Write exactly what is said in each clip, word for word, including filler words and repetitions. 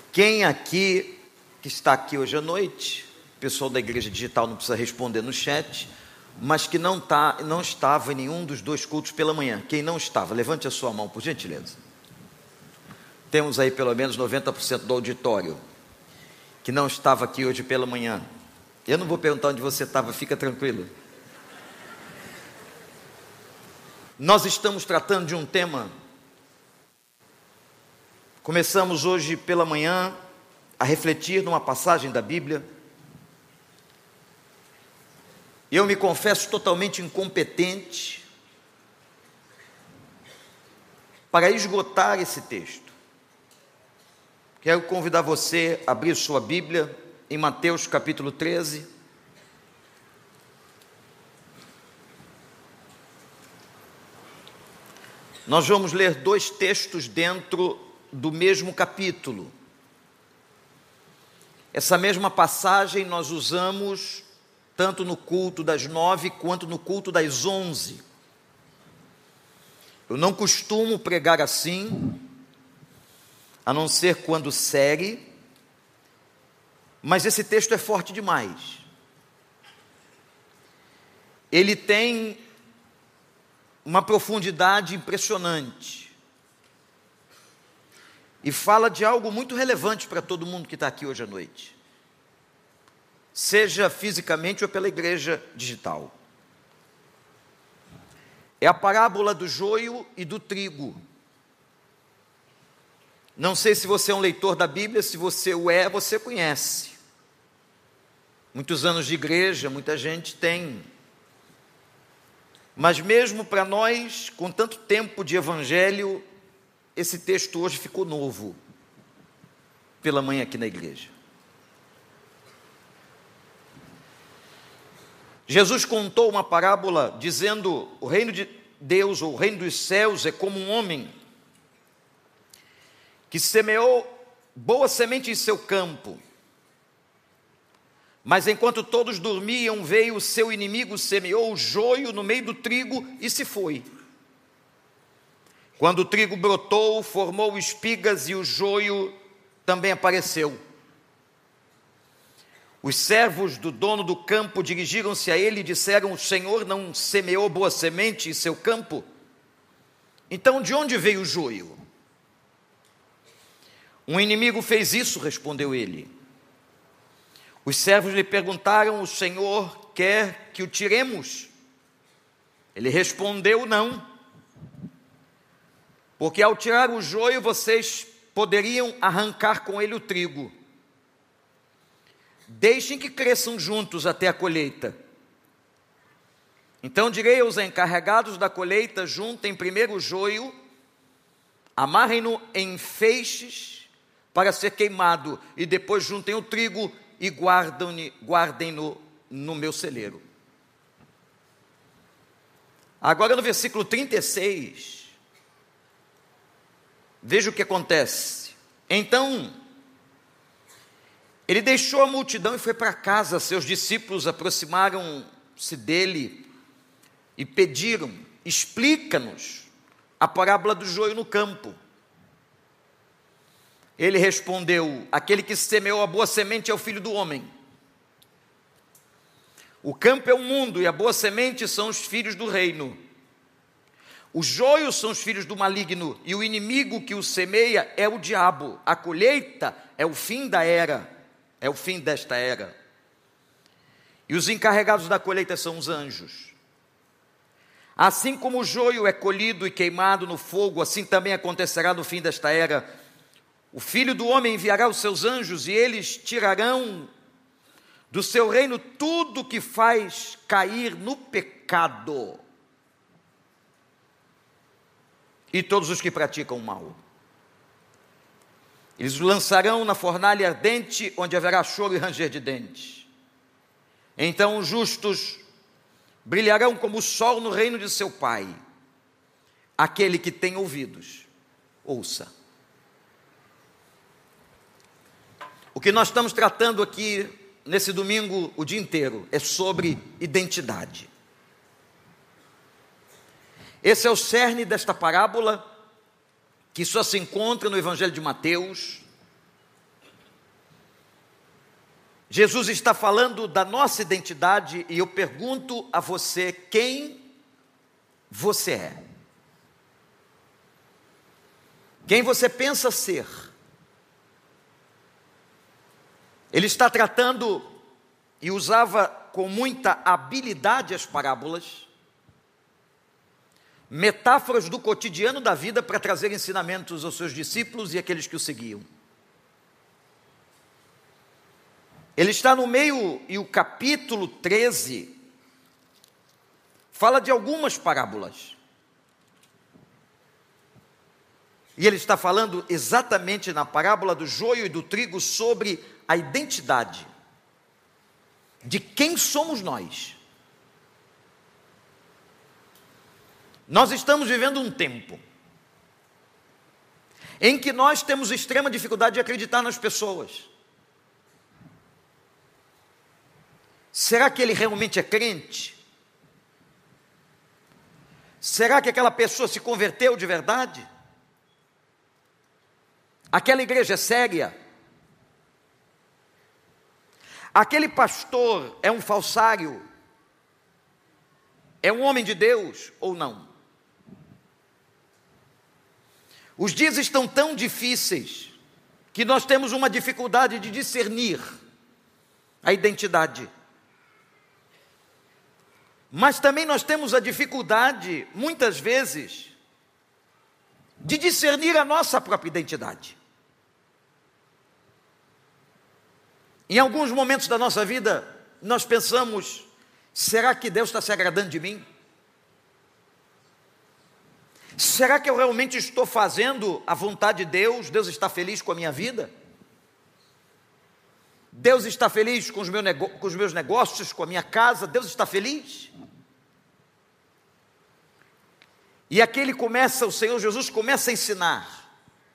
Quem aqui, que está aqui hoje à noite, o pessoal da Igreja Digital não precisa responder no chat, mas que não, tá, não estava em nenhum dos dois cultos pela manhã? Quem não estava, levante a sua mão, por gentileza. Temos aí pelo menos noventa por cento do auditório que não estava aqui hoje pela manhã. Eu não vou perguntar onde você estava, fica tranquilo. Nós estamos tratando de um tema. Começamos hoje pela manhã a refletir numa passagem da Bíblia. Eu me confesso totalmente incompetente para esgotar esse texto. Quero convidar você a abrir sua Bíblia em Mateus capítulo treze. Nós vamos ler dois textos dentro do mesmo capítulo. Essa mesma passagem nós usamos tanto no culto das nove quanto no culto das onze. Eu não costumo pregar assim, a não ser quando série, mas esse texto é forte demais. Ele tem uma profundidade impressionante e fala de algo muito relevante para todo mundo que está aqui hoje à noite, seja fisicamente ou pela igreja digital. É a parábola do joio e do trigo. Não sei se você é um leitor da Bíblia, se você o é, você conhece. Muitos anos de igreja, muita gente tem. Mas mesmo para nós, com tanto tempo de evangelho, esse texto hoje ficou novo, pela manhã aqui na igreja. Jesus contou uma parábola dizendo: o reino de Deus, ou o reino dos céus, é como um homem que semeou boa semente em seu campo. Mas enquanto todos dormiam, veio o seu inimigo, semeou o joio no meio do trigo e se foi. Quando o trigo brotou, formou espigas e o joio também apareceu. Os servos do dono do campo dirigiram-se a ele e disseram: o Senhor não semeou boa semente em seu campo? Então de onde veio o joio? Um inimigo fez isso, respondeu ele. Os servos lhe perguntaram: o Senhor quer que o tiremos? Ele respondeu: não. Porque ao tirar o joio, vocês poderiam arrancar com ele o trigo. Deixem que cresçam juntos até a colheita. Então direi aos encarregados da colheita: juntem primeiro o joio, amarrem-no em feixes para ser queimado, e depois juntem o trigo e guardem-no no meu celeiro. Agora no versículo trinta e seis, veja o que acontece. Então ele deixou a multidão e foi para casa. Seus discípulos aproximaram-se dele e pediram: explica-nos a parábola do joio no campo. Ele respondeu: aquele que semeou a boa semente é o Filho do Homem. O campo é o mundo e a boa semente são os filhos do reino. Os joios são os filhos do maligno e o inimigo que o semeia é o diabo. A colheita é o fim da era, é o fim desta era. E os encarregados da colheita são os anjos. Assim como o joio é colhido e queimado no fogo, assim também acontecerá no fim desta era. O Filho do Homem enviará os seus anjos e eles tirarão do seu reino tudo que faz cair no pecado e todos os que praticam o mal. Eles o lançarão na fornalha ardente, onde haverá choro e ranger de dentes. Então os justos brilharão como o sol no reino de seu Pai. Aquele que tem ouvidos, ouça. O que nós estamos tratando aqui nesse domingo o dia inteiro é sobre identidade. Esse é o cerne desta parábola, que só se encontra no Evangelho de Mateus. Jesus está falando da nossa identidade e eu pergunto a você quem você é. Quem você pensa ser. Ele está tratando e usava com muita habilidade as parábolas, metáforas do cotidiano da vida para trazer ensinamentos aos seus discípulos e àqueles que o seguiam. Ele está no meio, e o capítulo treze fala de algumas parábolas. E ele está falando exatamente na parábola do joio e do trigo sobre a identidade de quem somos nós. Nós estamos vivendo um tempo em que nós temos extrema dificuldade de acreditar nas pessoas. Será que ele realmente é crente? Será que aquela pessoa se converteu de verdade? Aquela igreja é séria? Aquele pastor é um falsário? É um homem de Deus ou não? Os dias estão tão difíceis que nós temos uma dificuldade de discernir a identidade. Mas também nós temos a dificuldade, muitas vezes, de discernir a nossa própria identidade. Em alguns momentos da nossa vida, nós pensamos, será que Deus está se agradando de mim? Será que eu realmente estou fazendo a vontade de Deus? Deus está feliz com a minha vida? Deus está feliz com os meus nego- com os meus negócios, com a minha casa? Deus está feliz? E aqui ele começa, o Senhor Jesus começa a ensinar.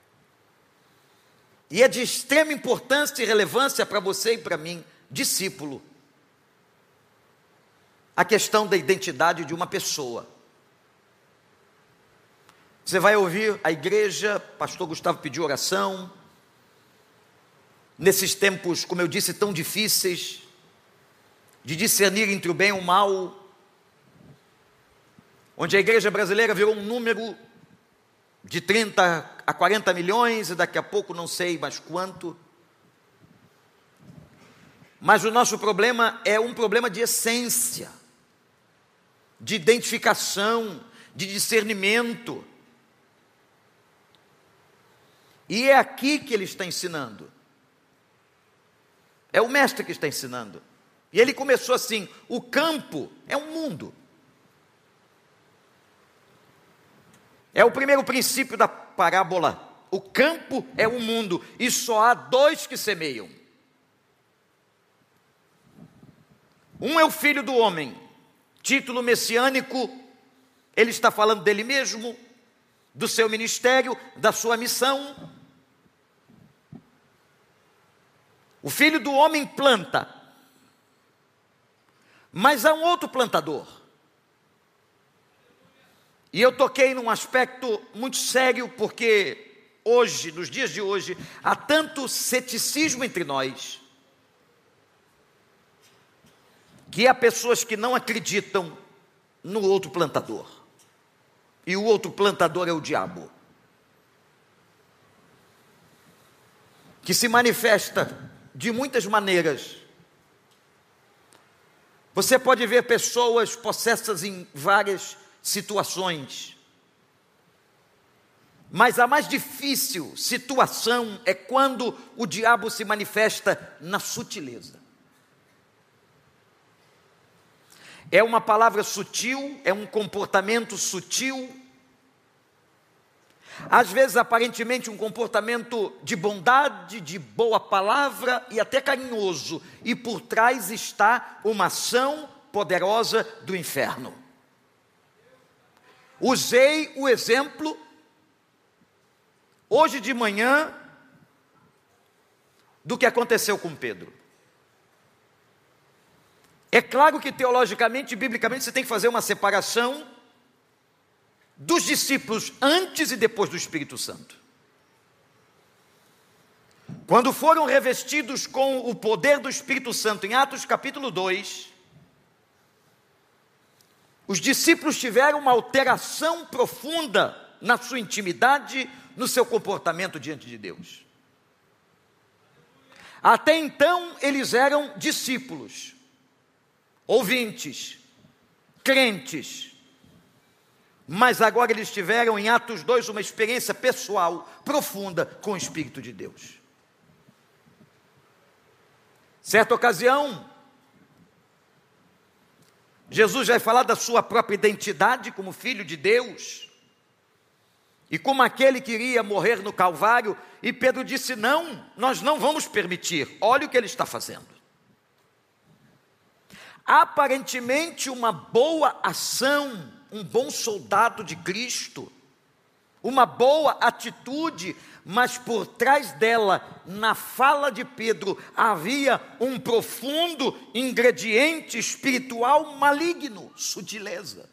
E é de extrema importância e relevância para você e para mim, discípulo, a questão da identidade de uma pessoa. Você vai ouvir a igreja, pastor Gustavo pediu oração, nesses tempos, como eu disse, tão difíceis, de discernir entre o bem e o mal, onde a igreja brasileira virou um número de trinta a quarenta milhões, e daqui a pouco não sei mais quanto. Mas o nosso problema é um problema de essência, de identificação, de discernimento. E é aqui que ele está ensinando. É o mestre que está ensinando. E ele começou assim: o campo é um mundo. É o primeiro princípio da parábola. O campo é um mundo e só há dois que semeiam. Um é o filho do homem, título messiânico. Ele está falando dele mesmo, do seu ministério, da sua missão. O filho do homem planta, mas há um outro plantador. E eu toquei num aspecto muito sério, porque hoje, nos dias de hoje, há tanto ceticismo entre nós, que há pessoas que não acreditam no outro plantador. E o outro plantador é o diabo, que se manifesta de muitas maneiras. Você pode ver pessoas possessas em várias situações, mas a mais difícil situação é quando o diabo se manifesta na sutileza. É uma palavra sutil, é um comportamento sutil, às vezes aparentemente um comportamento de bondade, de boa palavra e até carinhoso, e por trás está uma ação poderosa do inferno. Usei o exemplo hoje de manhã do que aconteceu com Pedro. É claro que teologicamente, biblicamente, você tem que fazer uma separação dos discípulos antes e depois do Espírito Santo. Quando foram revestidos com o poder do Espírito Santo, em Atos capítulo dois, os discípulos tiveram uma alteração profunda na sua intimidade, no seu comportamento diante de Deus. Até então, eles eram discípulos, ouvintes, crentes, mas agora eles tiveram em Atos dois uma experiência pessoal, profunda, com o Espírito de Deus. Certa ocasião, Jesus vai falar da sua própria identidade como Filho de Deus, e como aquele que iria morrer no Calvário, e Pedro disse: não, nós não vamos permitir, olha o que ele está fazendo. Aparentemente uma boa ação, um bom soldado de Cristo, uma boa atitude, mas por trás dela, na fala de Pedro, havia um profundo ingrediente espiritual maligno, sutileza.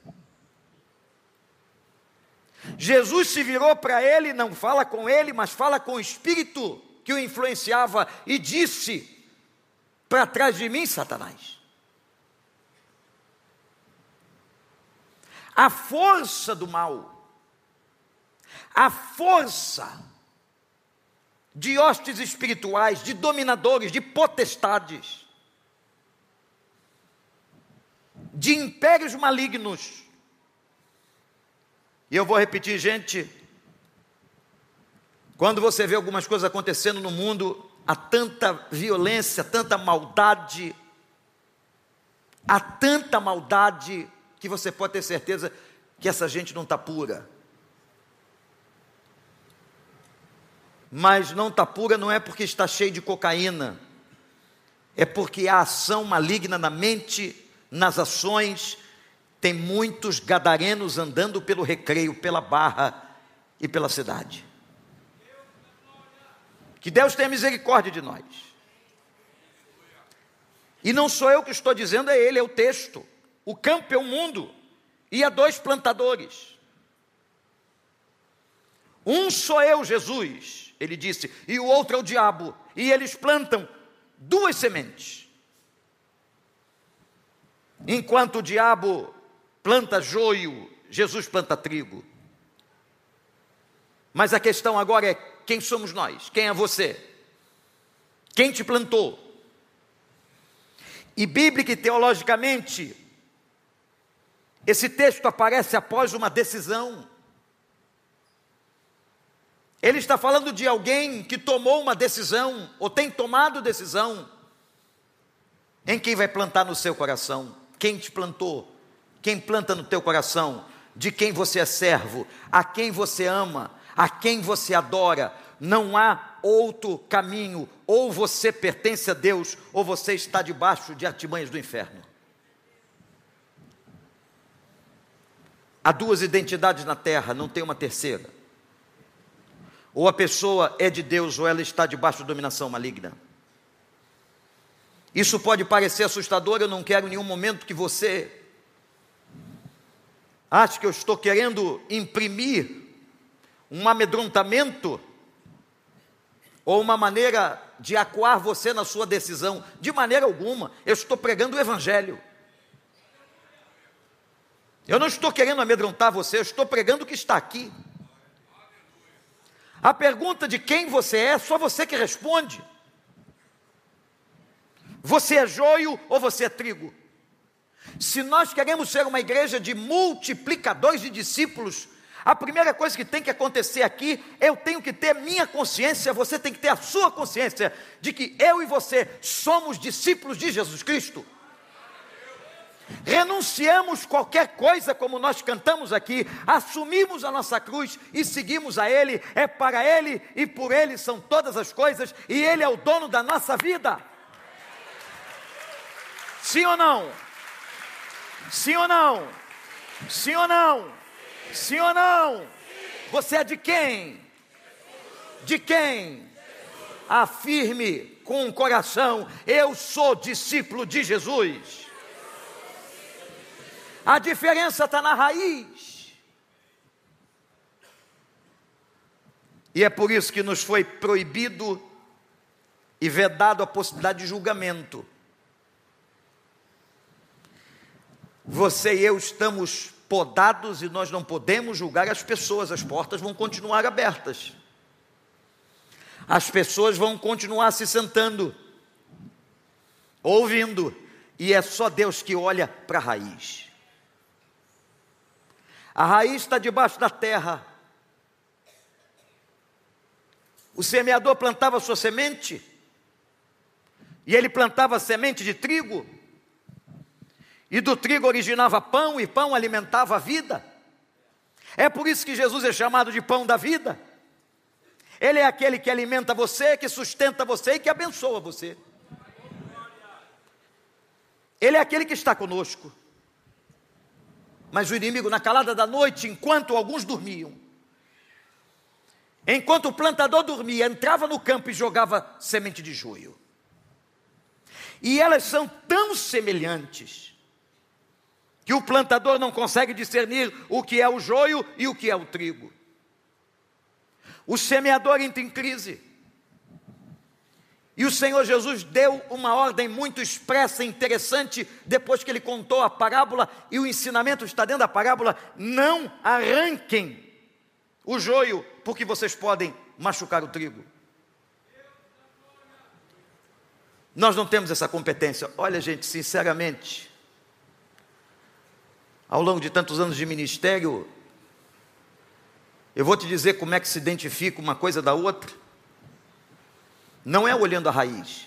Jesus se virou para ele, não fala com ele, mas fala com o Espírito que o influenciava e disse: para trás de mim, Satanás. A força do mal, a força de hostes espirituais, de dominadores, de potestades, de impérios malignos. E eu vou repetir, gente, quando você vê algumas coisas acontecendo no mundo, há tanta violência, tanta maldade, há tanta maldade, que você pode ter certeza que essa gente não está pura. Mas não está pura não é porque está cheio de cocaína, é porque há ação maligna na mente, nas ações. Tem muitos gadarenos andando pelo Recreio, pela Barra e pela cidade. Que Deus tenha misericórdia de nós. E não sou eu que estou dizendo, é Ele, é o texto. O campo é o mundo, e há dois plantadores. Um sou eu, Jesus, ele disse, e o outro é o diabo, e eles plantam duas sementes. Enquanto o diabo planta joio, Jesus planta trigo. Mas a questão agora é: quem somos nós? Quem é você? Quem te plantou? E bíblica e teologicamente, esse texto aparece após uma decisão. Ele está falando de alguém que tomou uma decisão, ou tem tomado decisão, em quem vai plantar no seu coração. Quem te plantou? Quem planta no teu coração? De quem você é servo? A quem você ama? A quem você adora? Não há outro caminho. Ou você pertence a Deus, ou você está debaixo de artimanhas do inferno. Há duas identidades na terra, não tem uma terceira. Ou a pessoa é de Deus, ou ela está debaixo de dominação maligna. Isso pode parecer assustador, eu não quero em nenhum momento que você ache que eu estou querendo imprimir um amedrontamento, ou uma maneira de acuar você na sua decisão. De maneira alguma, eu estou pregando o Evangelho. Eu não estou querendo amedrontar você, eu estou pregando o que está aqui. A pergunta de quem você é, só você que responde. Você é joio ou você é trigo? Se nós queremos ser uma igreja de multiplicadores de discípulos, a primeira coisa que tem que acontecer aqui, eu tenho que ter minha consciência, você tem que ter a sua consciência, de que eu e você somos discípulos de Jesus Cristo. Renunciamos qualquer coisa, como nós cantamos aqui, assumimos a nossa cruz e seguimos a Ele. É para Ele e por Ele são todas as coisas, e Ele é o dono da nossa vida. Sim ou não? Sim ou não? Sim ou não? Sim ou não? Você é de quem? De quem? Afirme com o coração: eu sou discípulo de Jesus. A diferença está na raiz. E é por isso que nos foi proibido e vedado a possibilidade de julgamento. Você e eu estamos podados e nós não podemos julgar as pessoas, as portas vão continuar abertas. As pessoas vão continuar se sentando, ouvindo, e é só Deus que olha para a raiz. A raiz está debaixo da terra. O semeador plantava sua semente, e ele plantava semente de trigo, e do trigo originava pão, e pão alimentava a vida. É por isso que Jesus é chamado de pão da vida. Ele é aquele que alimenta você, que sustenta você e que abençoa você. Ele é aquele que está conosco. Mas o inimigo, na calada da noite, enquanto alguns dormiam, enquanto o plantador dormia, entrava no campo e jogava semente de joio. E elas são tão semelhantes que o plantador não consegue discernir o que é o joio e o que é o trigo. O semeador entra em crise. E o Senhor Jesus deu uma ordem muito expressa e interessante, depois que ele contou a parábola, e o ensinamento está dentro da parábola: não arranquem o joio, porque vocês podem machucar o trigo. Nós não temos essa competência. Olha, gente, sinceramente, ao longo de tantos anos de ministério, eu vou te dizer como é que se identifica uma coisa da outra. Não é olhando a raiz,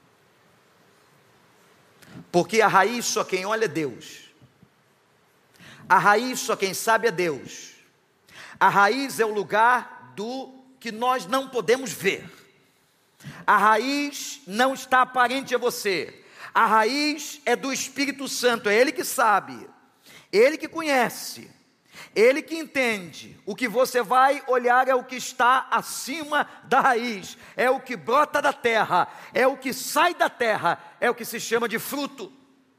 porque a raiz só quem olha é Deus. A raiz só quem sabe é Deus. A raiz é o lugar do que nós não podemos ver. A raiz não está aparente a você. A raiz é do Espírito Santo, é Ele que sabe, Ele que conhece, Ele que entende. O que você vai olhar é o que está acima da raiz, é o que brota da terra, é o que sai da terra, é o que se chama de fruto.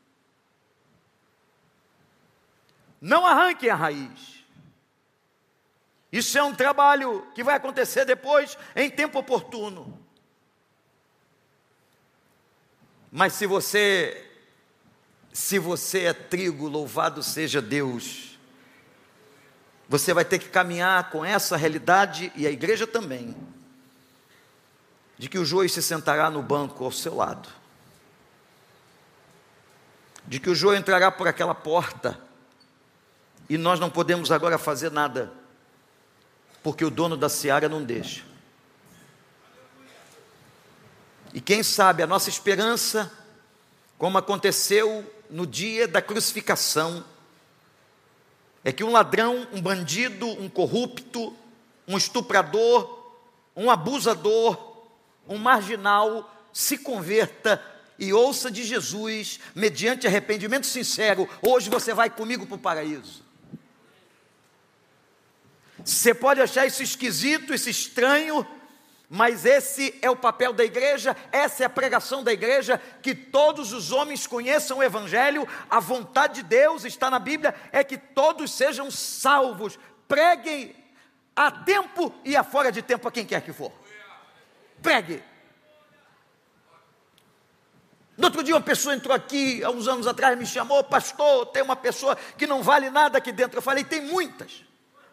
Não arranquem a raiz. Isso é um trabalho que vai acontecer depois, em tempo oportuno. Mas se você, se você é trigo, louvado seja Deus, você vai ter que caminhar com essa realidade, e a igreja também, de que o joio se sentará no banco ao seu lado, de que o joio entrará por aquela porta, e nós não podemos agora fazer nada, porque o dono da seara não deixa. E quem sabe a nossa esperança, como aconteceu no dia da crucificação, é que um ladrão, um bandido, um corrupto, um estuprador, um abusador, um marginal se converta e ouça de Jesus, mediante arrependimento sincero: hoje você vai comigo para o paraíso. Você pode achar isso esquisito, isso estranho, mas esse é o papel da igreja, essa é a pregação da igreja, que todos os homens conheçam o Evangelho. A vontade de Deus, está na Bíblia, é que todos sejam salvos. Preguem a tempo e a fora de tempo a quem quer que for. Pregue. No outro dia uma pessoa entrou aqui, há uns anos atrás, me chamou: pastor, tem uma pessoa que não vale nada aqui dentro. Eu falei: tem muitas.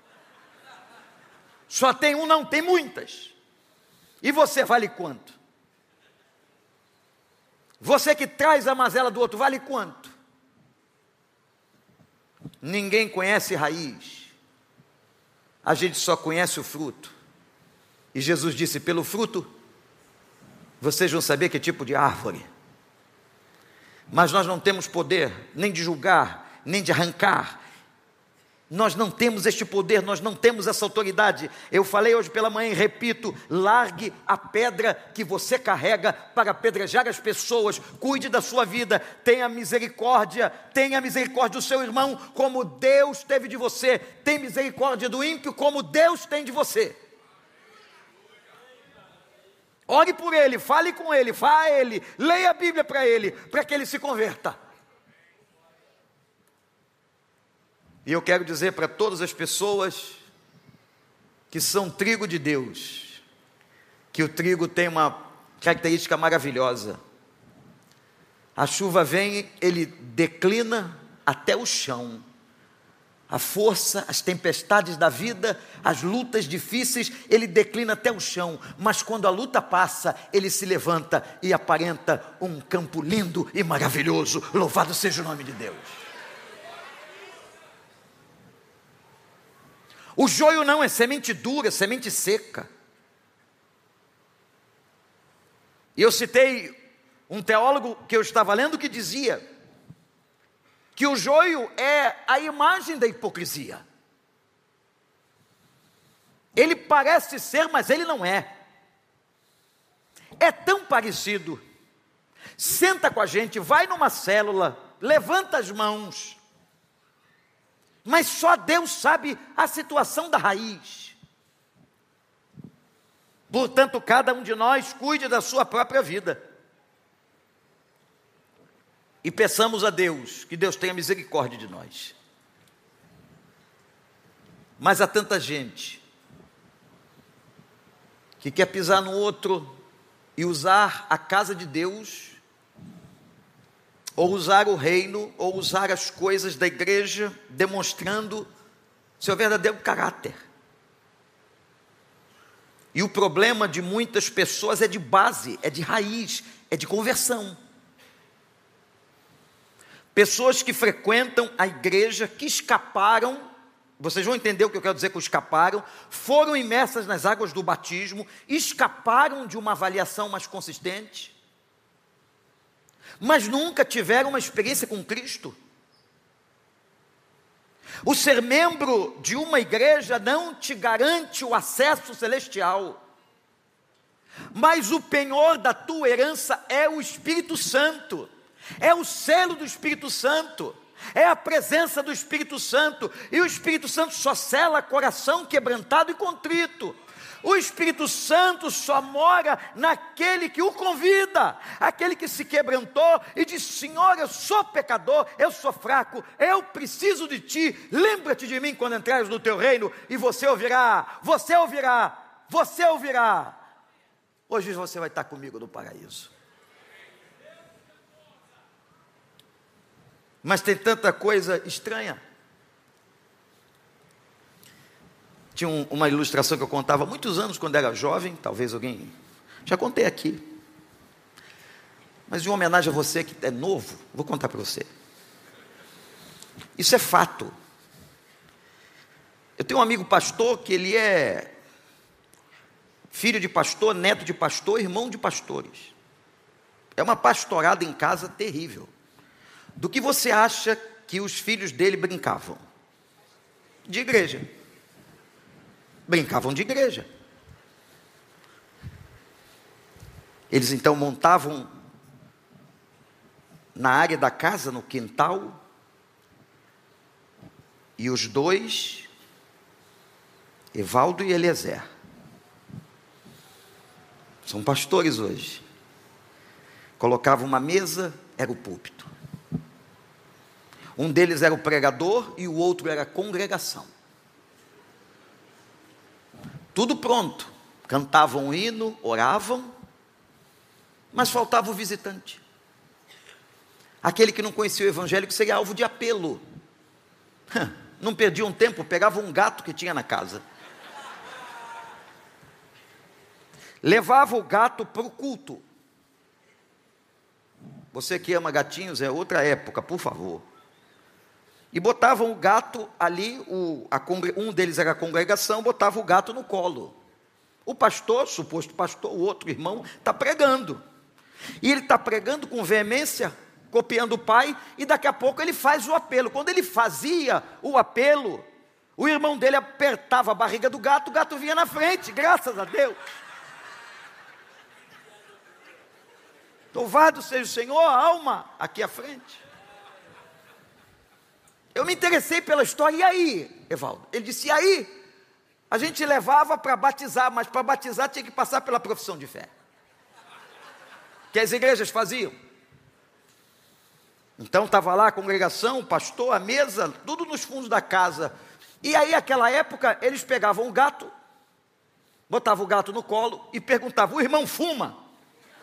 Só tem um? Não, tem muitas. E você vale quanto? Você que traz a mazela do outro, vale quanto? Ninguém conhece raiz, a gente só conhece o fruto. E Jesus disse: pelo fruto vocês vão saber que tipo de árvore. Mas nós não temos poder nem de julgar, nem de arrancar. Nós não temos este poder, nós não temos essa autoridade. Eu falei hoje pela manhã e repito: largue a pedra que você carrega para apedrejar as pessoas. Cuide da sua vida, tenha misericórdia, tenha misericórdia do seu irmão, como Deus teve de você. Tem misericórdia do ímpio, como Deus tem de você. Ore por ele, fale com ele, vá a ele, leia a Bíblia para ele, para que ele se converta. E eu quero dizer para todas as pessoas que são trigo de Deus, que o trigo tem uma Característica maravilhosa. A chuva vem, ele declina até o chão. A força, as tempestades da vida, as lutas difíceis, ele declina até o chão. Mas quando a luta passa, ele se levanta e aparenta um campo lindo e maravilhoso. Louvado seja o nome de Deus. O joio não é semente dura, semente seca. E eu citei um teólogo que eu estava lendo que dizia que o joio é a imagem da hipocrisia. Ele parece ser, mas ele não é. É tão parecido. Senta com a gente, vai numa célula, levanta as mãos. Mas só Deus sabe a situação da raiz. Portanto, cada um de nós cuide da sua própria vida. E peçamos a Deus, que Deus tenha misericórdia de nós. Mas há tanta gente que quer pisar no outro e usar a casa de Deus, ou usar o reino, ou usar as coisas da igreja, demonstrando seu verdadeiro caráter. E o problema de muitas pessoas é de base, é de raiz, é de conversão. Pessoas que frequentam a igreja, que escaparam, vocês vão entender o que eu quero dizer com escaparam, foram imersas nas águas do batismo, escaparam de uma avaliação mais consistente, mas nunca tiveram uma experiência com Cristo. O ser membro de uma igreja não te garante o acesso celestial, mas o penhor da tua herança é o Espírito Santo. É o selo do Espírito Santo, é a presença do Espírito Santo, e o Espírito Santo só sela coração quebrantado e contrito. O Espírito Santo só mora naquele que o convida, aquele que se quebrantou e disse: Senhor, eu sou pecador, eu sou fraco, eu preciso de Ti, lembra-te de mim quando entrares no Teu reino, e você ouvirá, você ouvirá, você ouvirá. Hoje você vai estar comigo no paraíso. Mas tem tanta coisa estranha. Tinha um, uma ilustração que eu contava há muitos anos, quando era jovem, talvez alguém, já contei aqui, mas em homenagem a você que é novo, vou contar para você. Isso é fato. Eu tenho um amigo pastor, que ele é filho de pastor, neto de pastor, irmão de pastores. É uma pastorada em casa terrível. Do que você acha que os filhos dele brincavam? De igreja. Brincavam de igreja. Eles então montavam na área da casa, no quintal, e os dois, Evaldo e Eliezer, são pastores hoje, colocavam uma mesa, era o púlpito. Um deles era o pregador e o outro era a congregação. Tudo pronto. Cantavam um hino, oravam, mas faltava o visitante. Aquele que não conhecia o evangelho, que seria alvo de apelo. Não perdia um tempo, pegava um gato que tinha na casa. Levava o gato para o culto. Você que ama gatinhos, é outra época, por favor. E botavam o gato ali, o, a, um deles era a congregação, botava o gato no colo. O pastor, suposto pastor, o outro irmão, está pregando. E ele está pregando com veemência, copiando o pai, e daqui a pouco ele faz o apelo. Quando ele fazia o apelo, o irmão dele apertava a barriga do gato, o gato vinha na frente, graças a Deus. Louvado seja o Senhor, a alma aqui à frente. Eu me interessei pela história. E aí, Evaldo? Ele disse: e aí? A gente levava para batizar, mas para batizar tinha que passar pela profissão de fé, que as igrejas faziam. Então estava lá a congregação, o pastor, a mesa, tudo nos fundos da casa. E aí, naquela época, eles pegavam o gato, botavam o gato no colo e perguntavam: o irmão fuma?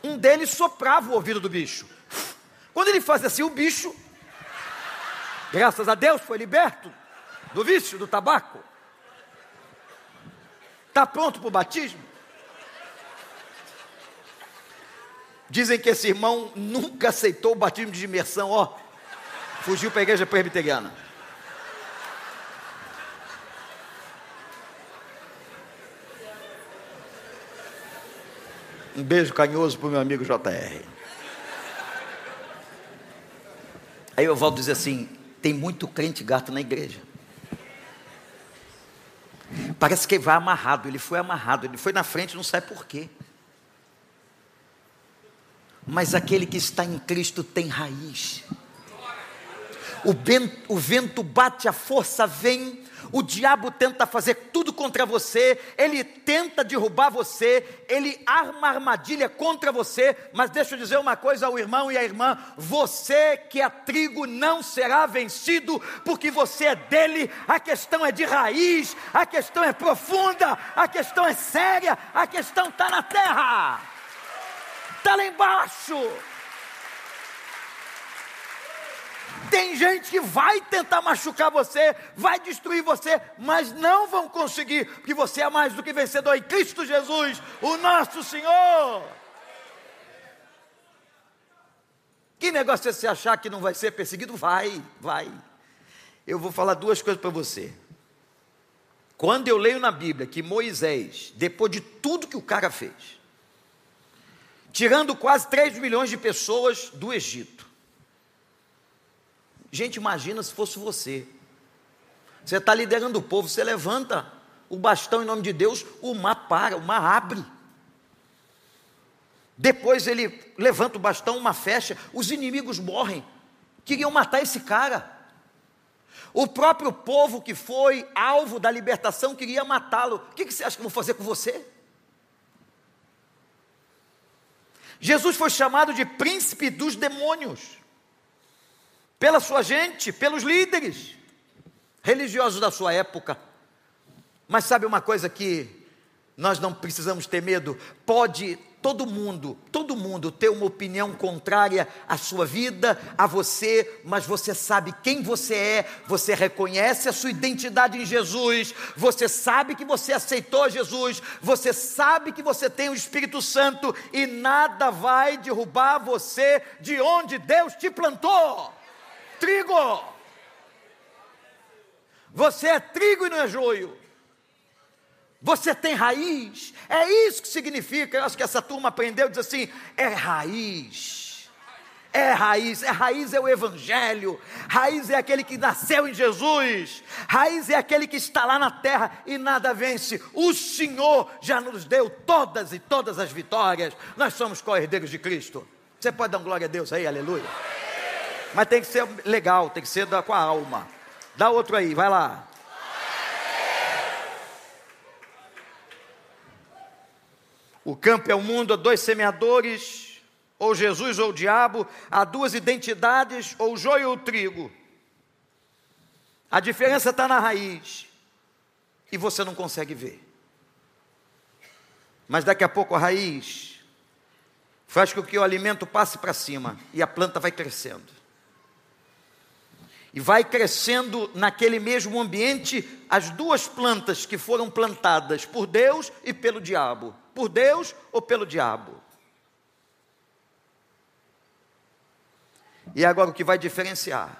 um deles soprava o ouvido do bicho. Quando ele fazia assim, o bicho, graças a Deus, foi liberto do vício, do tabaco. Está pronto para o batismo? Dizem que esse irmão nunca aceitou o batismo de imersão, ó. Fugiu para a igreja presbiteriana. Um beijo carinhoso para o meu amigo J R. Aí eu volto a dizer assim, tem muito crente gato na igreja. Parece que ele vai amarrado, ele foi amarrado, ele foi na frente, não sabe por quê. Mas aquele que está em Cristo tem raiz. O vento, o vento bate, a força vem, o diabo tenta fazer tudo contra você, ele tenta derrubar você, ele arma armadilha contra você, mas deixa eu dizer uma coisa ao irmão e à irmã, você que é trigo não será vencido, porque você é dele, a questão é de raiz, a questão é profunda, a questão é séria, a questão está na terra, está lá embaixo. Tem gente que vai tentar machucar você, vai destruir você, mas não vão conseguir, porque você é mais do que vencedor em Cristo Jesus, o nosso Senhor. Que negócio é você achar que não vai ser perseguido? Vai, vai. Eu vou falar duas coisas para você. Quando eu leio na Bíblia que Moisés, depois de tudo que o cara fez, tirando quase três milhões de pessoas do Egito, gente, imagina se fosse você. Você está liderando o povo, você levanta o bastão em nome de Deus, o mar para, o mar abre. Depois ele levanta o bastão, uma fecha, os inimigos morrem. Queriam matar esse cara. O próprio povo que foi alvo da libertação queria matá-lo. O que você acha que eu vou fazer com você? Jesus foi chamado de príncipe dos demônios. Pela sua gente, pelos líderes religiosos da sua época. Mas sabe uma coisa que nós não precisamos ter medo? Pode todo mundo, todo mundo ter uma opinião contrária à sua vida, a você, mas você sabe quem você é, você reconhece a sua identidade em Jesus, você sabe que você aceitou Jesus, você sabe que você tem o Espírito Santo e nada vai derrubar você de onde Deus te plantou. Trigo, você é trigo e não é joio, você tem raiz, é isso que significa. Eu acho que essa turma aprendeu, diz assim, é raiz, é raiz, é raiz é o Evangelho, raiz é aquele que nasceu em Jesus, raiz é aquele que está lá na terra e nada vence, o Senhor já nos deu todas e todas as vitórias, nós somos co-herdeiros de Cristo. Você pode dar um glória a Deus aí, aleluia? Mas tem que ser legal, tem que ser da, com a alma. Dá outro aí, vai lá. O campo é o mundo, há dois semeadores, ou Jesus ou o diabo, há duas identidades, ou o joio ou o trigo. A diferença está na raiz, e você não consegue ver. Mas daqui a pouco a raiz faz com que o alimento passe para cima, e a planta vai crescendo. E vai crescendo naquele mesmo ambiente as duas plantas que foram plantadas por Deus e pelo diabo. Por Deus ou pelo diabo. E agora o que vai diferenciar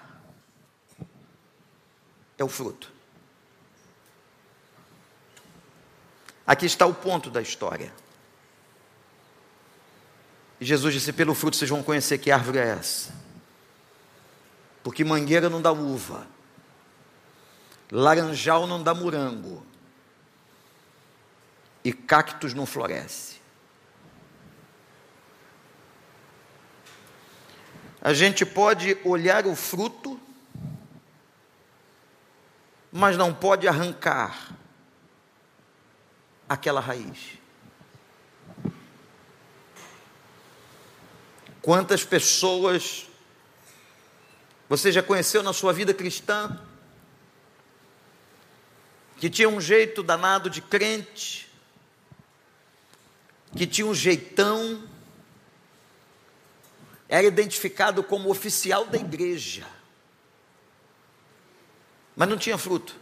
é o fruto. Aqui está o ponto da história. E Jesus disse, pelo fruto vocês vão conhecer que árvore é essa. Porque mangueira não dá uva, laranjal não dá morango, e cactos não floresce. A gente pode olhar o fruto, mas não pode arrancar aquela raiz. Quantas pessoas você já conheceu na sua vida cristã, que tinha um jeito danado de crente, que tinha um jeitão, era identificado como oficial da igreja, mas não tinha fruto.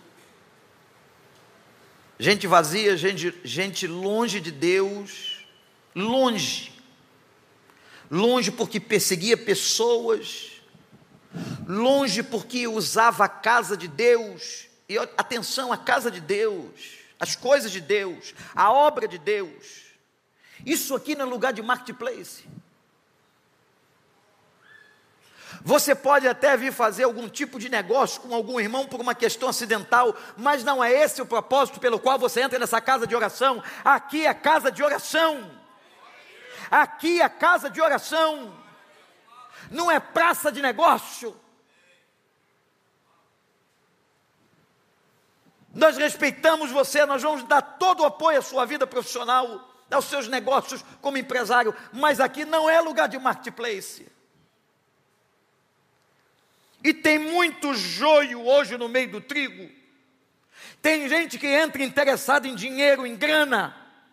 Gente vazia, gente, gente longe de Deus, longe, longe porque perseguia pessoas, longe porque usava a casa de Deus, e atenção, a casa de Deus, as coisas de Deus, a obra de Deus. Isso aqui não é lugar de marketplace. Você pode até vir fazer algum tipo de negócio com algum irmão por uma questão acidental, mas não é esse o propósito pelo qual você entra nessa casa de oração. Aqui é casa de oração. Aqui é casa de oração. Não é praça de negócio. Nós respeitamos você, nós vamos dar todo o apoio à sua vida profissional, aos seus negócios como empresário, mas aqui não é lugar de marketplace. E tem muito joio hoje no meio do trigo. Tem gente que entra interessada em dinheiro, em grana.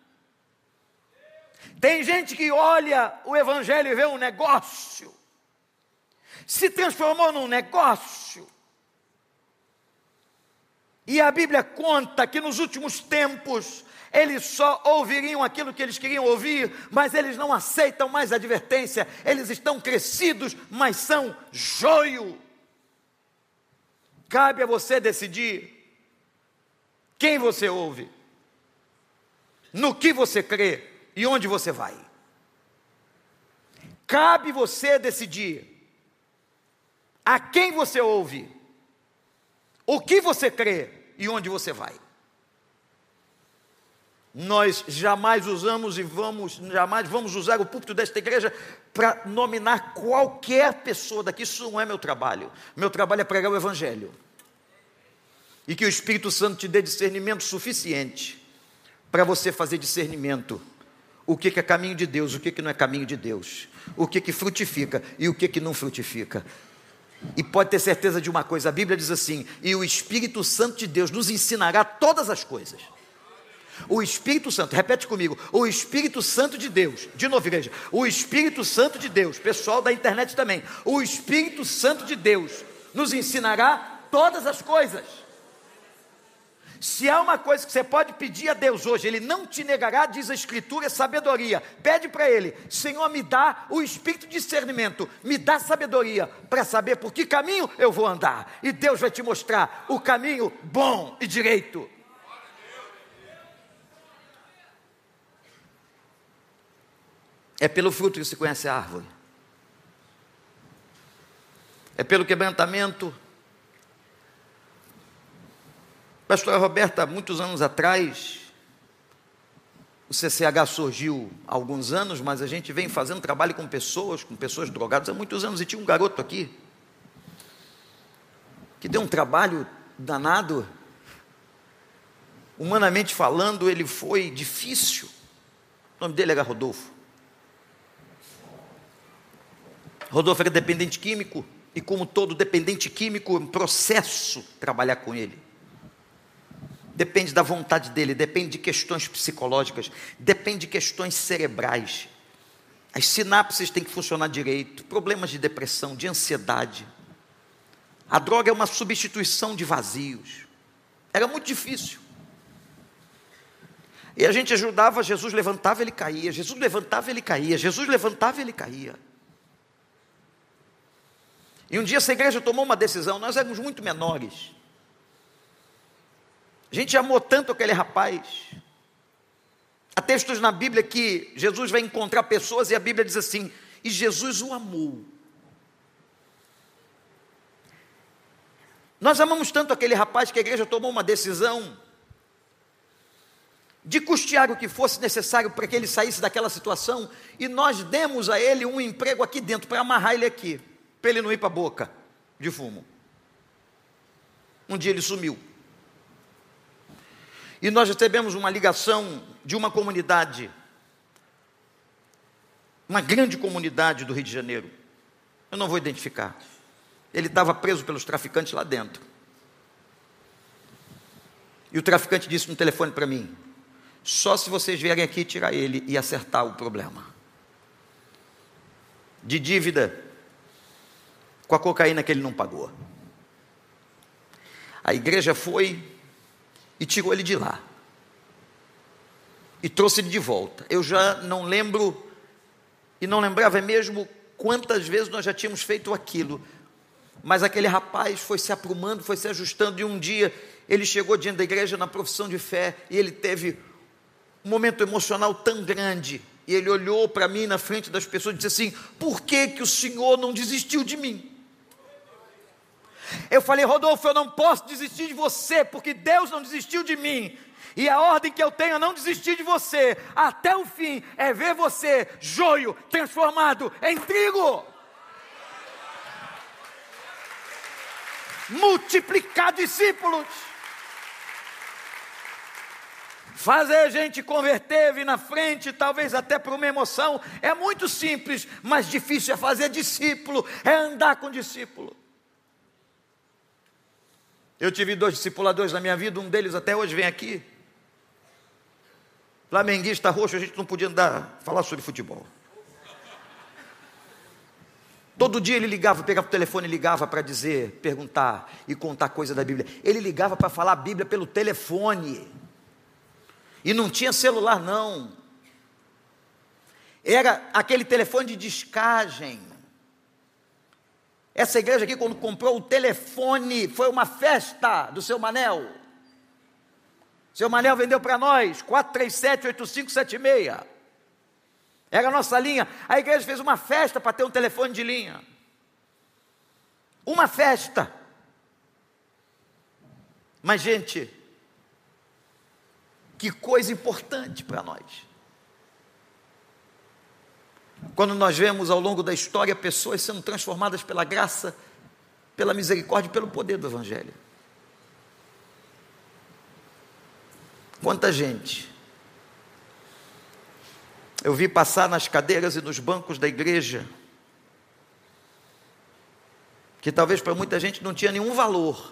Tem gente que olha o evangelho e vê um negócio. Se transformou num negócio. E a Bíblia conta que nos últimos tempos eles só ouviriam aquilo que eles queriam ouvir, mas eles não aceitam mais advertência. Eles estão crescidos, mas são joio. Cabe a você decidir quem você ouve, no que você crê e onde você vai. Cabe você decidir a quem você ouve, o que você crê e onde você vai. Nós jamais usamos e vamos, jamais vamos usar o púlpito desta igreja para nominar qualquer pessoa daqui. Isso não é meu trabalho. Meu trabalho é pregar o evangelho. E que o Espírito Santo te dê discernimento suficiente para você fazer discernimento. O que, que é caminho de Deus, o que, que não é caminho de Deus. O que, que frutifica e o que, que não frutifica. E pode ter certeza de uma coisa, a Bíblia diz assim: e o Espírito Santo de Deus nos ensinará todas as coisas. O Espírito Santo, repete comigo, o Espírito Santo de Deus, de novo igreja, o Espírito Santo de Deus, pessoal da internet também, o Espírito Santo de Deus nos ensinará todas as coisas. Se há uma coisa que você pode pedir a Deus hoje, Ele não te negará, diz a Escritura, sabedoria. Pede para Ele: Senhor, me dá o espírito de discernimento, me dá sabedoria para saber por que caminho eu vou andar. E Deus vai te mostrar o caminho bom e direito. É pelo fruto que se conhece a árvore. É pelo quebrantamento. Pastora Roberta, muitos anos atrás, o C C H surgiu há alguns anos, mas a gente vem fazendo trabalho com pessoas, com pessoas drogadas há muitos anos, e tinha um garoto aqui, que deu um trabalho danado, humanamente falando, ele foi difícil. O nome dele era Rodolfo. Rodolfo era dependente químico, e como todo dependente químico, é um processo trabalhar com ele. Depende da vontade dele, depende de questões psicológicas, depende de questões cerebrais. As sinapses têm que funcionar direito, problemas de depressão, de ansiedade. A droga é uma substituição de vazios. Era muito difícil. E a gente ajudava, Jesus levantava, ele caía, Jesus levantava, ele caía, Jesus levantava, ele caía. E um dia essa igreja tomou uma decisão, nós éramos muito menores. A gente amou tanto aquele rapaz. Há textos na Bíblia que Jesus vai encontrar pessoas e a Bíblia diz assim: e Jesus o amou. Nós amamos tanto aquele rapaz que a igreja tomou uma decisão de custear o que fosse necessário para que ele saísse daquela situação, e nós demos a ele um emprego aqui dentro, para amarrar ele aqui, para ele não ir para a boca de fumo. Um dia ele sumiu. E nós recebemos uma ligação de uma comunidade, uma grande comunidade do Rio de Janeiro. Eu não vou identificar. Ele estava preso pelos traficantes lá dentro. E o traficante disse no telefone para mim: só se vocês vierem aqui tirar ele e acertar o problema. de dívida com a cocaína que ele não pagou. A igreja foi e tirou ele de lá. E trouxe ele de volta. Eu já não lembro, e não lembrava mesmo quantas vezes nós já tínhamos feito aquilo. Mas aquele rapaz foi se aprumando, foi se ajustando, e um dia ele chegou diante da igreja na profissão de fé, e ele teve um momento emocional tão grande, e ele olhou para mim na frente das pessoas e disse assim: por que que o Senhor não desistiu de mim? Eu falei: Rodolfo, eu não posso desistir de você, porque Deus não desistiu de mim, e a ordem que eu tenho é não desistir de você, até o fim, é ver você, joio, transformado em trigo, multiplicar discípulos, fazer a gente converter, vir na frente, talvez até por uma emoção. É muito simples, mas difícil é fazer discípulo, é andar com discípulo. Eu tive dois discipuladores na minha vida, um deles até hoje vem aqui, flamenguista roxo, a gente não podia andar, falar sobre futebol. Todo dia ele ligava, pegava o telefone e ligava para dizer, perguntar e contar coisa da Bíblia. Ele ligava para falar a Bíblia pelo telefone. E não tinha celular não. Era aquele telefone de discagem. Essa igreja aqui, quando comprou o telefone, foi uma festa do seu Manel. Seu Manel vendeu para nós, quatro três sete, oito cinco sete seis. Era a nossa linha. A igreja fez uma festa para ter um telefone de linha. Uma festa. Mas, gente, que coisa importante para nós. Quando nós vemos ao longo da história pessoas sendo transformadas pela graça, pela misericórdia e pelo poder do Evangelho. Quanta gente eu vi passar nas cadeiras e nos bancos da igreja, que talvez para muita gente não tinha nenhum valor,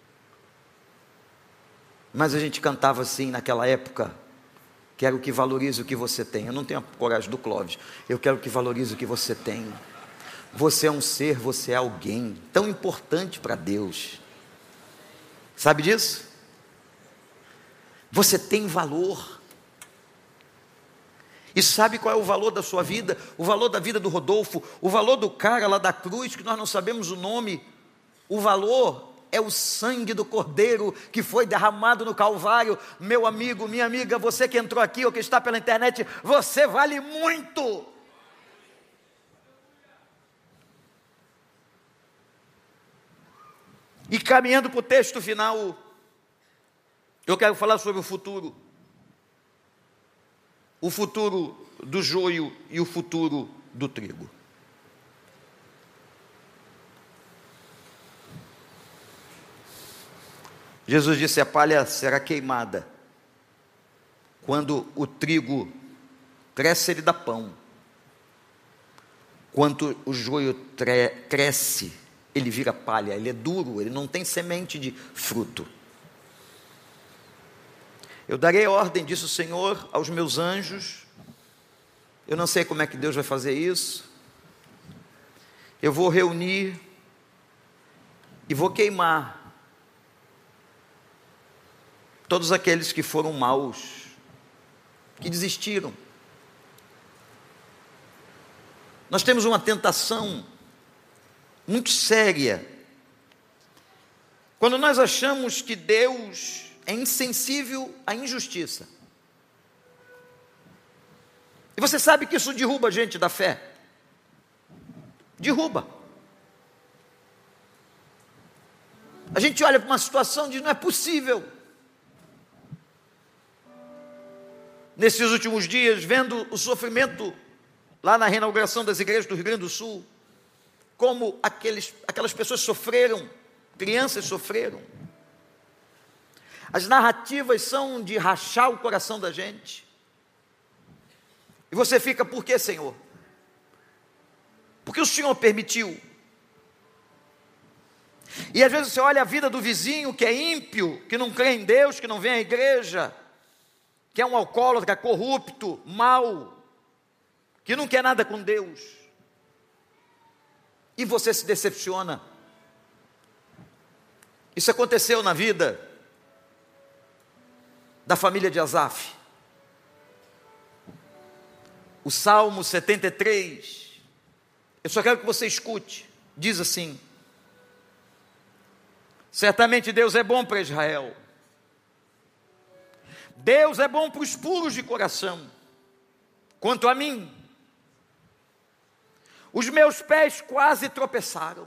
mas a gente cantava assim naquela época: quero que valorize o que você tem. Eu não tenho a coragem do Clóvis, eu quero que valorize o que você tem. Você é um ser, você é alguém tão importante para Deus. Sabe disso? Você tem valor. E sabe qual é o valor da sua vida? O valor da vida do Rodolfo, o valor do cara lá da cruz, que nós não sabemos o nome. O valor é o sangue do Cordeiro que foi derramado no Calvário. Meu amigo, minha amiga, você que entrou aqui ou que está pela internet, você vale muito. E caminhando para o texto final, eu quero falar sobre o futuro. O futuro do joio e o futuro do trigo. Jesus disse: a palha será queimada. Quando o trigo cresce, ele dá pão. Quando o joio tre- cresce, ele vira palha. Ele é duro, ele não tem semente de fruto. Eu darei ordem, disse o Senhor, aos meus anjos. Eu não sei como é que Deus vai fazer isso. Eu vou reunir e vou queimar todos aqueles que foram maus, que desistiram. Nós temos uma tentação muito séria quando nós achamos que Deus é insensível à injustiça. E você sabe que isso derruba a gente da fé. Derruba. A gente olha para uma situação e diz: não é possível. Nesses últimos dias, vendo o sofrimento lá na reinauguração das igrejas do Rio Grande do Sul, como aqueles, aquelas pessoas sofreram, crianças sofreram. As narrativas são de rachar o coração da gente. E você fica: por que, Senhor? Porque o Senhor permitiu. E às vezes você olha a vida do vizinho que é ímpio, que não crê em Deus, que não vem à igreja, que é um alcoólatra, corrupto, mau, que não quer nada com Deus. e você se decepciona. Isso aconteceu na vida da família de Asaf. O Salmo setenta e três, eu só quero que você escute, diz assim: certamente Deus é bom para Israel, Deus é bom para os puros de coração. Quanto a mim, os meus pés quase tropeçaram,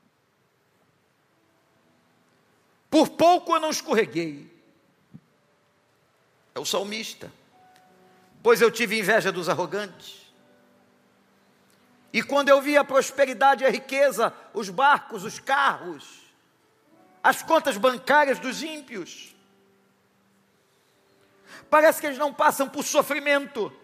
por pouco eu não escorreguei. É o salmista. Pois eu tive inveja dos arrogantes, e quando eu vi a prosperidade e a riqueza, os barcos, os carros, as contas bancárias dos ímpios, parece que eles não passam por sofrimento,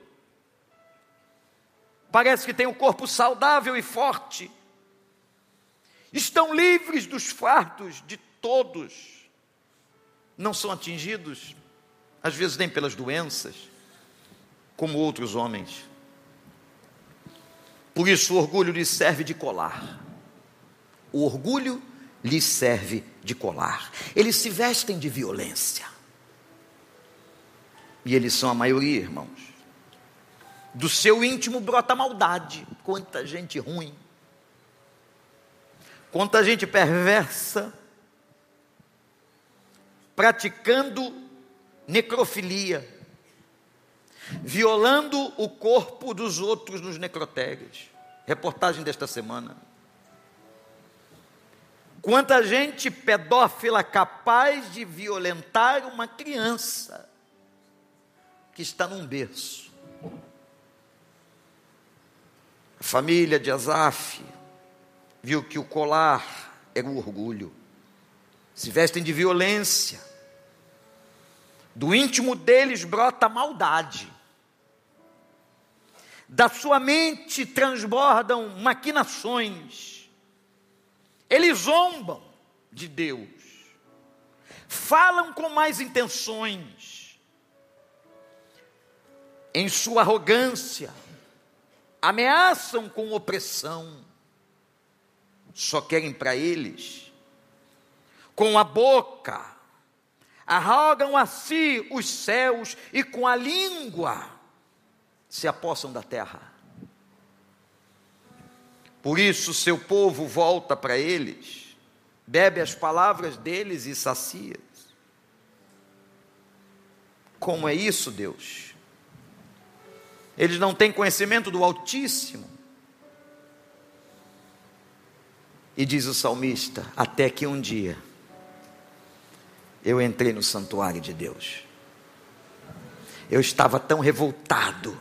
parece que têm um corpo saudável e forte, estão livres dos fardos de todos, não são atingidos, às vezes nem pelas doenças, como outros homens. Por isso o orgulho lhes serve de colar. O orgulho lhes serve de colar. Eles se vestem de violência. E eles são a maioria, irmãos. Do seu íntimo brota maldade. Quanta gente ruim. Quanta gente perversa. Praticando necrofilia, violando o corpo dos outros nos necrotérios. Reportagem desta semana. Quanta gente pedófila capaz de violentar uma criança que está num berço. A família de Asaf viu que o colar era o orgulho. Se vestem de violência. Do íntimo deles brota a maldade. Da sua mente transbordam maquinações. Eles zombam de Deus. Falam com mais intenções. Em sua arrogância, ameaçam com opressão. Só querem para eles, com a boca, arrogam a si os céus e com a língua se apossam da terra. Por isso seu povo volta para eles, bebe as palavras deles e sacia. Como é isso, Deus? Eles não têm conhecimento do Altíssimo. E diz o salmista: até que um dia eu entrei no santuário de Deus. Eu estava tão revoltado.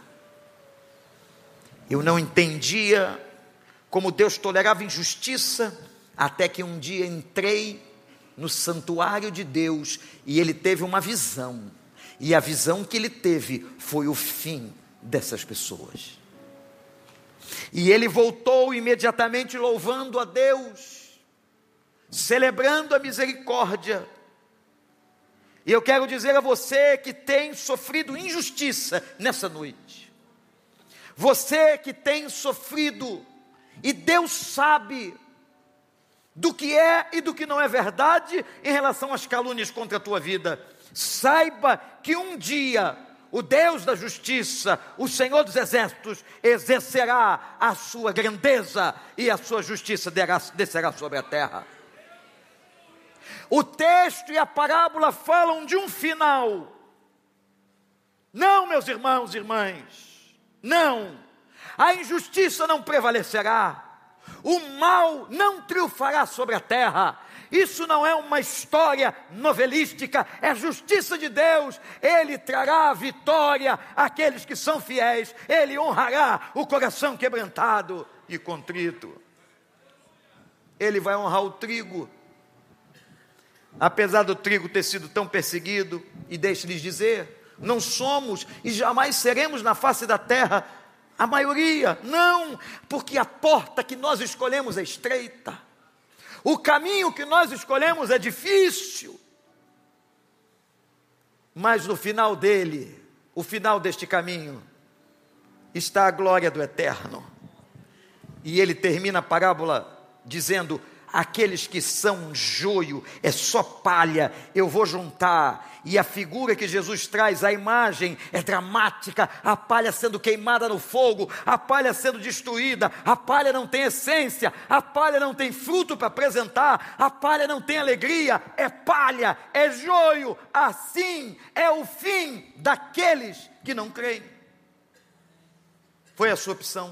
Eu não entendia como Deus tolerava injustiça, até que um dia entrei no santuário de Deus e ele teve uma visão. E a visão que ele teve foi o fim dessas pessoas. E ele voltou imediatamente louvando a Deus, celebrando a misericórdia. E eu quero dizer a você que tem sofrido injustiça nessa noite. Você que tem sofrido, e Deus sabe do que é e do que não é verdade em relação às calúnias contra a tua vida. Saiba que um dia o Deus da justiça, o Senhor dos exércitos, exercerá a sua grandeza e a sua justiça descerá sobre a terra. O texto e a parábola falam de um final. Não, meus irmãos e irmãs, não. A injustiça não prevalecerá. O mal não triunfará sobre a terra. Isso não é uma história novelística, é justiça de Deus. Ele trará vitória àqueles que são fiéis. Ele honrará o coração quebrantado e contrito. Ele vai honrar o trigo. Apesar do trigo ter sido tão perseguido, e deixe-lhes dizer, não somos e jamais seremos na face da terra a maioria, não, porque a porta que nós escolhemos é estreita, o caminho que nós escolhemos é difícil, mas no final dele, o final deste caminho, está a glória do eterno, E ele termina a parábola dizendo: aqueles que são joio, é só palha, eu vou juntar. E a figura que Jesus traz, a imagem é dramática, a palha sendo queimada no fogo, a palha sendo destruída, a palha não tem essência, a palha não tem fruto para apresentar, a palha não tem alegria, é palha, é joio. Assim é o fim daqueles que não creem. Foi a sua opção.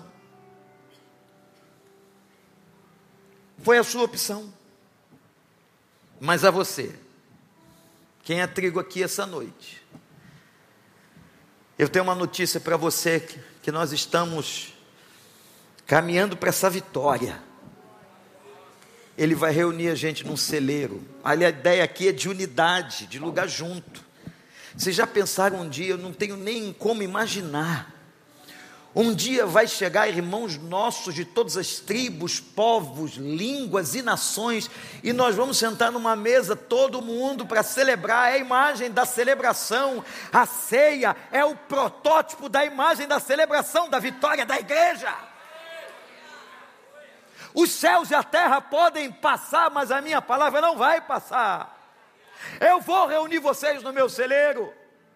Foi a sua opção. Mas a você, quem é trigo aqui essa noite, eu tenho uma notícia para você, que, que nós estamos caminhando para essa vitória. Ele vai reunir a gente num celeiro. A ideia aqui é de unidade, de lugar junto. Vocês já pensaram um dia? Eu não tenho nem como imaginar. Um dia vai chegar irmãos nossos de todas as tribos, povos, línguas e nações, e nós vamos sentar numa mesa, todo mundo, para celebrar. É a imagem da celebração. A ceia é o protótipo da imagem da celebração, da vitória da igreja. Os céus e a terra podem passar, mas a minha palavra não vai passar. Eu vou reunir vocês no meu celeiro.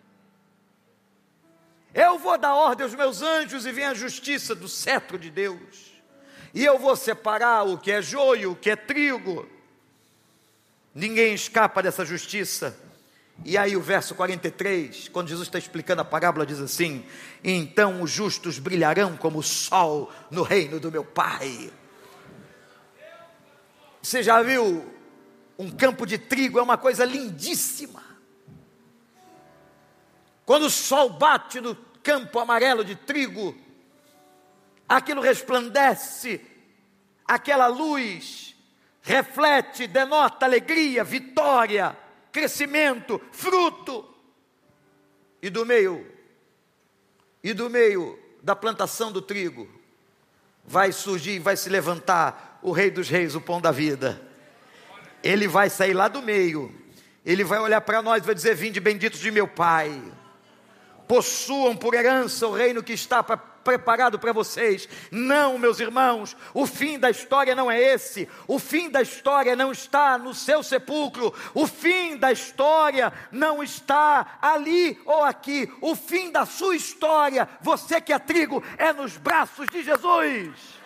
Eu vou dar ordem aos meus anjos e vem a justiça do cetro de Deus. E eu vou separar o que é joio, o que é trigo. Ninguém escapa dessa justiça. E aí o verso quarenta e três, quando Jesus está explicando a parábola, diz assim: então os justos brilharão como o sol no reino do meu Pai. Você já viu um campo de trigo? É uma coisa lindíssima. Quando o sol bate no campo amarelo de trigo, aquilo resplandece, aquela luz reflete, denota alegria, vitória, crescimento, fruto. E do meio, e do meio da plantação do trigo, vai surgir, vai se levantar o Rei dos Reis, o Pão da Vida. Ele vai sair lá do meio, ele vai olhar para nós e vai dizer: vinde benditos de meu Pai, possuam por herança o reino que está pra, preparado para vocês. Não, meus irmãos, o fim da história não é esse. O fim da história não está no seu sepulcro. O fim da história não está ali ou aqui. O fim da sua história, você que é trigo, é nos braços de Jesus.